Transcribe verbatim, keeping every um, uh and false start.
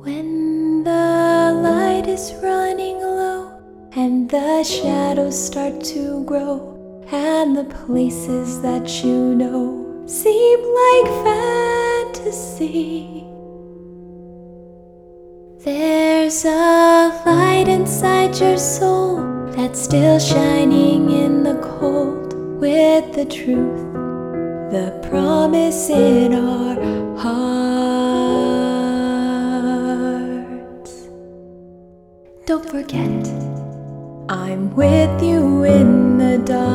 When the light is running low and the shadows start to grow, and the places that you know seem like fantasy, there's a light inside your soul that's still shining in the cold, with the truth, the promise in our hearts. Don't forget, I'm with you in the dark.